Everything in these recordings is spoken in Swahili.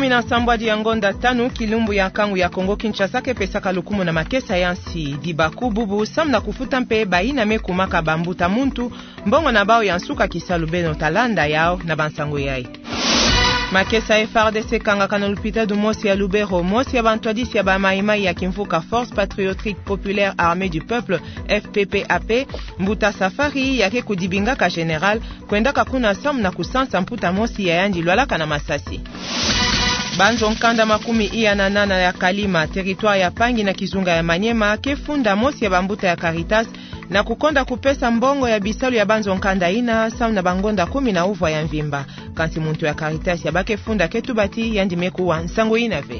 17 hadi ya ngonda 5 kilumbu ya kangu ya Kongo Kinshasa pesaka lukumu na makesa yansi dibaku bubu samna kufuta mpe baina mekumaka bambuta muntu mbongo na bao yansuka kisalu beno talanda yao na bansango yai. Makesa FARDC kanga kana lupita du mosi ya Lubero mosi ya bantwadisi ya bamaimai ya kimfuka Force Patriotique Populaire Armée du Peuple FPPAP mbuta safari yake kudibinga ka general kwenda kakuna sam na kusansa mputa mosi ya yandi lwalaka na masasi. Banzo nkanda makumi iya na nana ya Kalima territoire ya Pangi na Kizunga ya Manyema kefunda mosi ya bambuta ya Caritas na kukonda kupesa mbongo ya bisalu ya banzo nkanda ina sam na bangonda 10 na uva ya Mvimba kansi muntu ya Caritas ya bake funda ketubati yandimeku wa nsango inave.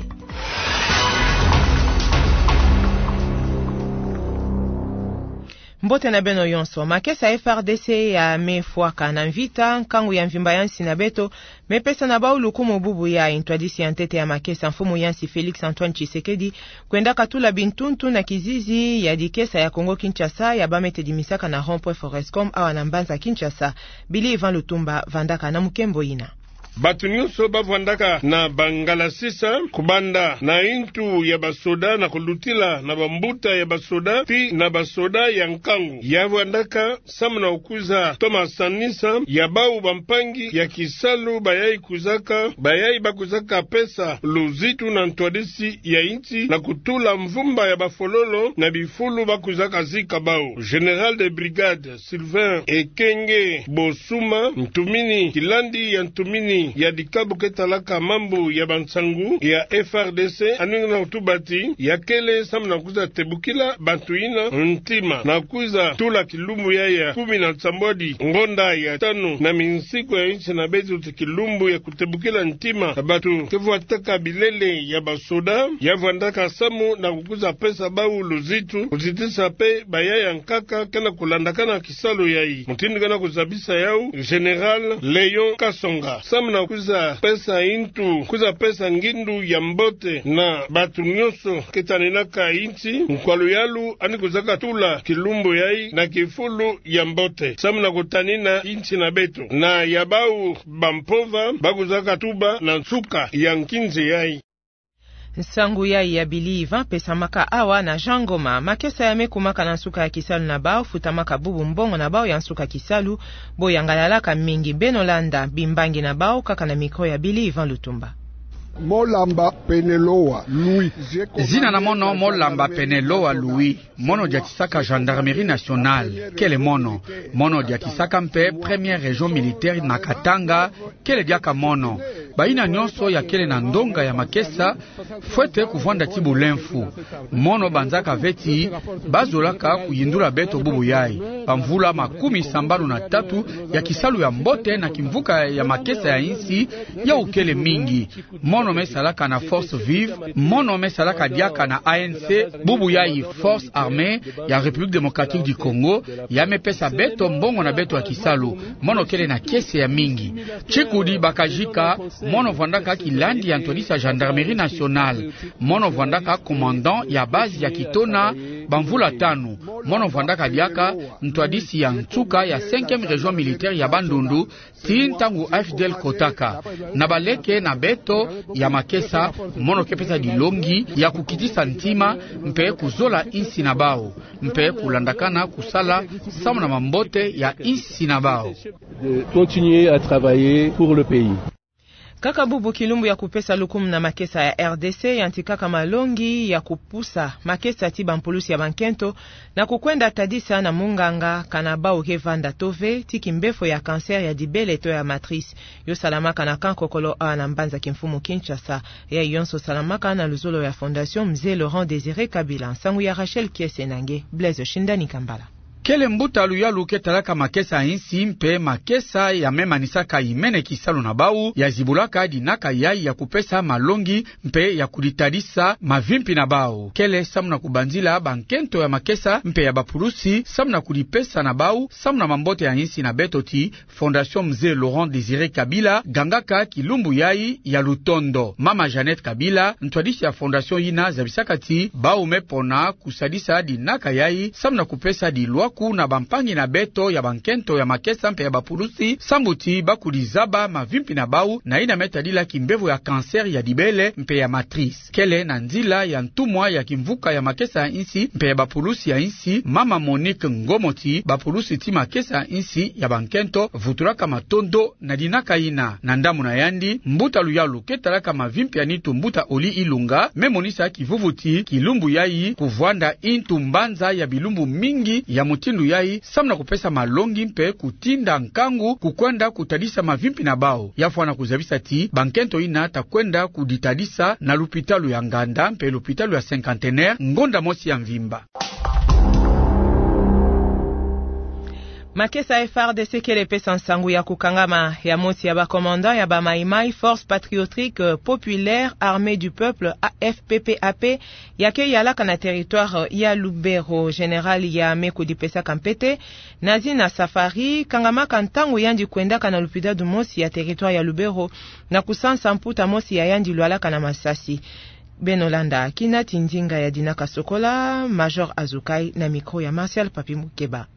Mbote na beno yonso makesa FARDC ya mefuaka na mvita nkangu ya Mvimba yansi na beto mepesa na baulu kumu bubu ya intwadisi ya ntete ya makesa mfumu yansi Felix Antoine Tshisekedi kwenda katula bintuntu na kizizi ya dikesa ya Kongo Kinshasa ya bamete dimisaka na rond-point Forestcom awa na mbanza Kinshasa Bili Ivan Lutumba vandaka na mukembo ina. Batu nyuso bavandaka na bangalasisa kubanda na intu ya basoda na kulutila na bambuta ya basoda pi na basoda ya nkangu ya vandaka samu na ukuza Thomas Sanisa ya bau bampangi ya kisalu bayai bakuzaka pesa luzitu na ntwadisi ya inti na kutula mvumba ya bafololo na bifulu bakuzaka zika bau. General de brigade Sylvain Ekenge Bosuma mtumini kilandi ya mtumini ya dikabu ketalaka mambo ya bansangu ya FARDC aninga na utubati ya kele samu na kuza tebukila bantuina ntima na kuza tula kilumbu ya 17 ngonda ya 5 na minsiko ya inchi na bezu kilumbu ya kutebukila ntima na batu kevu ataka bilele ya basoda ya vandaka samu na kukuza pesa bau luzitu kuzitisa pe bayaya nkaka kena kulandakana kisalo yai mutindi kana kuzabisa yau General Leon Kasonga samu na kuza pesa intu kuza pesa ngindu ya mbote na batu nyoso ketaninaka inchi mkwalo yalu ani kuzaka tula kilumbu yai na kifulu ya mbote samu na kutanina inchi na beto na yabau bampova bakuzaka tuba na nsuka ya nkinzi yai. Nsangu yai ya Bili Ivan pesa maka awa na Jangoma makesa ya mekumaka na nsuka ya kisalu na bao futamaka bubu mbongo na bao ya nsuka kisalu bo yangalalaka mingi Benolanda bimbangi na bao kaka na mikro ya Bili Ivan Lutumba. Molamba Peneloa Louis Zina na mono Molamba Peneloa Louis mono diatisaka gendarmerie nationale kele mono diatisaka mpe première région militaire na Katanga kele diaka mono baina nyonso ya kele na ndonga ya makesa fwete kuvanda tibulenfu mono banzaka veti bazolaka kuyindula beto bubu yai pamvula 73 ya kisalu ya mbote na kimvuka ya makesa ya insi ya ukele mingi mono mesalaka na force vive mono mesalaka diaka na ANC bubu yai force armée ya République démocratique du Congo ya mepesa beto mbongo na beto ya kisalu mono kele na kese ya mingi chikudi bakajika mono vandaka kilandi ya ntodisa gendarmerie nationale mono vandaka commandant ya base ya Kitona bamvula 5 mono vandaka diaka ntwadisi ya ntuka ya 5e région militaire ya Bandundu tintangu FDL Kotaka na baleke na beto ya makesa mono kepesa dilongi ya kukitisa ntima mpe kuzola insi na bao mpe kulandakana kusala samu na mambote ya insi na bao de continuer à travailler pour le pays. Kaka bubu kilumbu ya kupesa lukumu na makesa ya RDC yantikaka malongi ya kupusa makesa tiba mpulusi ya bankento na kukwenda tadisa na munganga kanabao kevanda tove tiki mbefo ya kanser ya dibele to ya matrice yo salamaka na kankokolo a na mbanza kimfumu Kinshasa ya yonso salamaka na luzolo ya fondation Mzee Laurent Désiré Kabila sangu ya Rachel Kiesenange Blaise Shindani Kambala. Kele mbuta luyalu ketalaka makesa insi mpe makesa ya memanisaka imene kisalu na bau ya zibulaka dinaka yai ya kupesa malongi mpe ya kuditadisa mavimpi na bau. Kele samuna kubanzila bankento ya makesa mpe ya bapulusi samuna kudipesa na bau samuna mambote ya insi na betoti Fondation Mzee Laurent Désiré Kabila gangaka kilumbu yai ya Lutondo. Mama Jeannette Kabila ntwadisi ya Fondation ina zabisakati bau mepona kusadisa dinaka yai samuna kupesa dilwa baku na bampangi na beto ya bankento ya makesa mpe ya bapulusi sambuti bakulizaba mavimpi na bau na ina metadila kimbevu ya kanser ya dibele mpe ya matrice kele na nzila ya ntumwa ya kimvuka ya makesa ya insi mpe ya bapulusi ya insi mama Monique Ngomoti bapulusi ti makesa ya insi ya bankento vuturaka matondo na dinaka ina na ndamu na yandi mbuta luyalu ketalaka mavimpi ya nitu mbuta oli ilunga memonisa kivuvuti kilumbu yai kuvwanda intu mbanza ya bilumbu mingi ya mutindu yai samna kupesa malongi mpe kutinda nkangu kukwenda kutadisa mavimpi na bao yafwana kuzabisa ti bankento ina takwenda kuditadisa na lupitalu ya Nganda mpe lupitalu ya Cinquantenaire ngonda mosi ya Mvimba. Makesa FARDC kele pesa nsangu ya kukangama ya moti ya bakomanda ya bamaimai Force Patriotique Populaire Armée du Peuple AFPPAP yake yalaka na territoire ya Lubero. General ya meku di pesa kampete nazi na safari kangama kantangu yandi kwendaka na lupida du mosi ya territoire ya Lubero na kusansa mputa mosi ya yandi lualaka na Masasi. Benolanda kina tindinga ya Dinaka Sokola, Major Azukai na mikro ya Martial Papi Mukeba.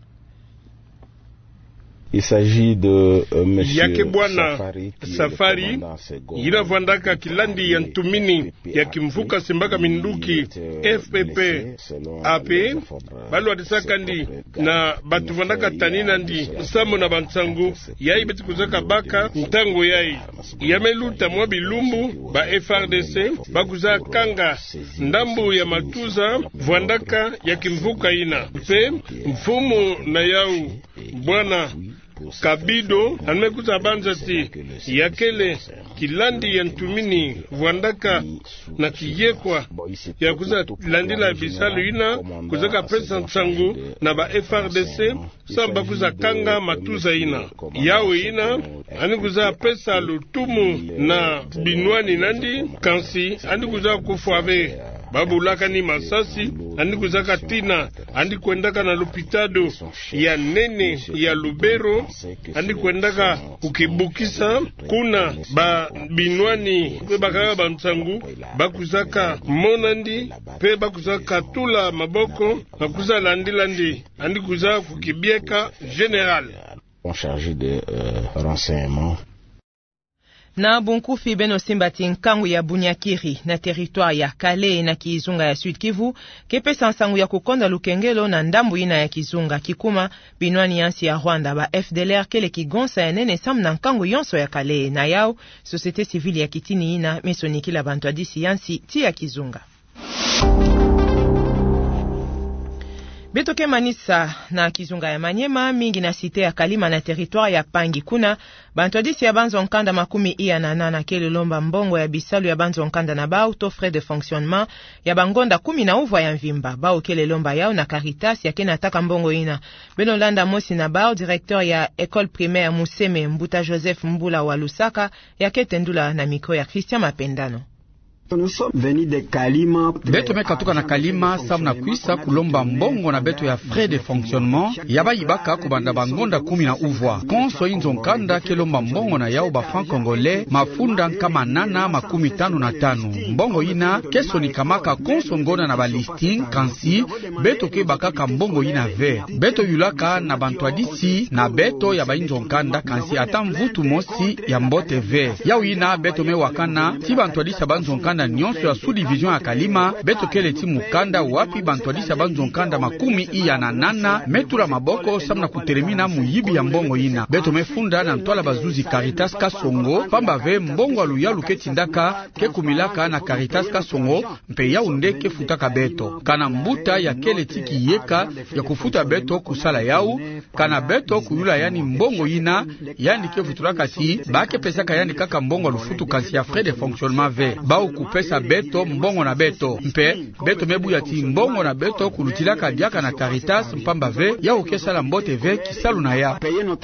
Il s'agit de Yake bwana Safari inavandaka kilandi ya ntumini ya kimvuka simbaka minduki FPP AP balu adisakandi na batu vandaka tanina ndi samu na bansangu yai beti kuzaka baka ntango yai yameluta mwa bilumbu ba FRDC bakuza kanga ndambu ya matuza vandaka ya kimvuka ina pe mfumu na yau bwana Kabido anmekuza banzati yakele kilandi ya ntumini vandaka na kiyekwa ya kuza landila bisalu ina kuzaka pesa nsangu na ba FRDC samba kuza kanga matuza ina yawe ina ani kuza pesa lutumu na binwani nandi kansi ani kuza kufuave babu laka ni Masasi andi kuzaka tina andi kwendaka na lupitado ya nene ya Lubero andi kwendaka kukibukisa kuna ba binwani kwe bakaka bansangu bakuzaka monandi pe bakuzaka tula maboko bakuza landi andi kuza kukibieka general en charge de renseignement. Na bunkufi beno simbati nkangu ya Bunyakiri na territoire ya Kale na Kizunga ya Sud Kivu kepesa nsangu ya kukonda lukengelo na ndambu ina ya Kizunga kikuma binwani yansi ya Rwanda ba FDLR kele kigonsa ya nene sam na nkangu yonso ya Kale na yao société civile ya kitini ina mesonikila bantu adisi yansi ti ya Kizunga. Betoke Manisa na Kizunga ya Manyema mingi na site ya Kalima na territoire ya Pangi kuna bantu adisi ya banzo nkanda makumi iya na nana kele lomba mbongo ya bisalu ya banzo nkanda na bao to frais de fonctionnement ya bangonda 10 na uvwa ya Mvimba bao kele lomba yao na Caritas ya kena ataka mbongo ina. Benolanda Mosi na bao directeur ya école primaire Museme Mbuta Joseph Mbula wa Lusaka ya ketendula na mikro ya Christian Mapendano. Beto mekatuka na Kalima samu na kuisa kulomba mbongo na beto ya frais de fonctionnement yaba ibaka kubanda bangonda 10 na uvwa konso inzo nkanda kelomba mbongo na yao ba franc congolais mafunda nkama nana 55 mbongo ina keso ni kamaka konso ngona na ba listing kansi beto ke bakaka mbongo ina ve beto yulaka na bantu adisi na beto ya ba inzo nkanda kansi ata mvutu mosi ya mbote ve yao ina beto mewakana ti bantu adisi banzo nkanda na nyonso ya sous-division ya Kalima beto kele ti mukanda wapi bantu adisa banzo nkanda 10 iya na nana metula maboko samna kutelemina muyibi ya mbongo ina beto mefunda na ntwala bazuzi Caritas Kasongo pamba ve mbongo aluyalu ketindaka ke kumilaka na Caritas Kasongo mpe yaunde ke futaka beto kana mbuta ya kele tiki yeka ya kufuta beto kusala yau kana beto kuyula yani mbongo ina yani ke futuraka ti bake pesaka yani kaka mbongo alufutu kasi ya frais de fonctionnement ve bao pesa beto mbongo na beto mpe beto mebu ya ti mbongo na beto kulutilaka diaka na Caritas mpamba ve ya ukesala mbote ve kisalu na ya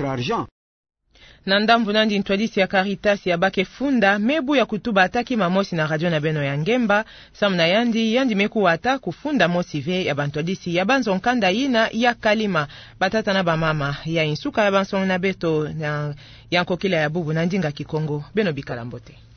na ndambu nandi ntwadisi ya Caritas ya bake funda mebu ya kutuba ataki mamosi na radio na beno ya Ngemba samna yandi meku wata kufunda mosi ve ya bantwadisi ya banzo nkanda ina ya Kalima batata na bamama ya insuka ya banso na beto na yankokila ya bubu na ndinga Kikongo beno bikalambote.